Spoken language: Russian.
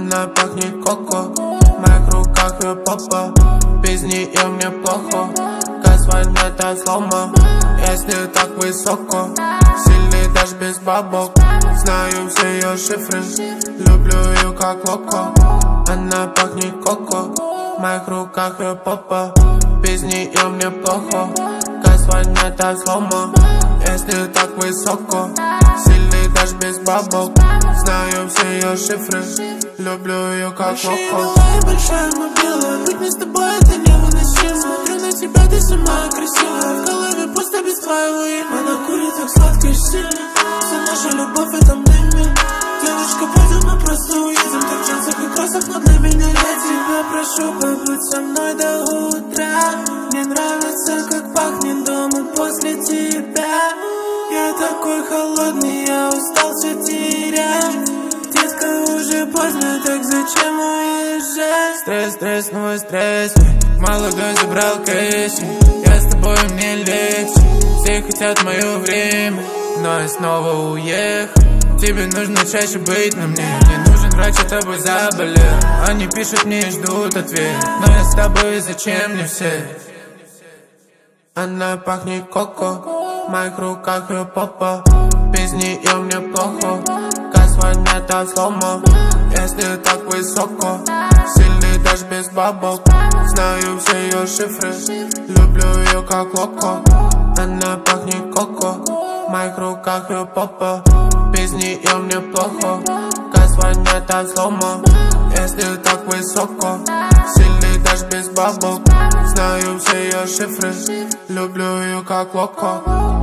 Она пахнет коко, в моих руках ее попа. Без нее мне плохо, газ воняет от слома. Если так высоко, сильный даже без бабок. Знаю все ее шифры, люблю ее как локо. Она пахнет коко, в моих руках ее попа. Без нее мне плохо, газ воняет от слома. Если так высоко, сильный даже без бабок. Знаю все ее шифры, люблю ее как локо. Большая мобила, быть мне с тобой это невыносимо. Смотрю на тебя, ты сама красивая. В голове пусто без твоего имени. Она курит так сладко и сильно. Вся наша любовь в этом дыме. Девочка, пойдем, мы просто уедем. Так в джинсах и кроссах, но для меня я тебя прошу, побудь со мной до утра. Мне нравится, как пахнет дом и после тебя. Я такой холодный, я устал все терять. Детка, уже поздно, так зачем уезжать? Стресс, стресс, новый стресс. Молодой забрал Кэсси, я с тобой, мне легче. Все хотят мое время, но я снова уехал. Тебе нужно чаще быть на мне. Мне нужен врач, я тобой заболел. Они пишут мне и ждут ответ, но я с тобой, зачем мне все? Она пахнет коко, в моих руках ее попа. Без нее мне плохо, газ воняет от слома. Если так высоко, сильный даже без бабок. Знаю все ее шифры, люблю ее как локо. Она пахнет коко, в моих руках ее попа. Без нее мне плохо, газ воняет от слома. Если так высоко, сильный даже без бабок. Знаю все ее шифры, люблю ее как локо.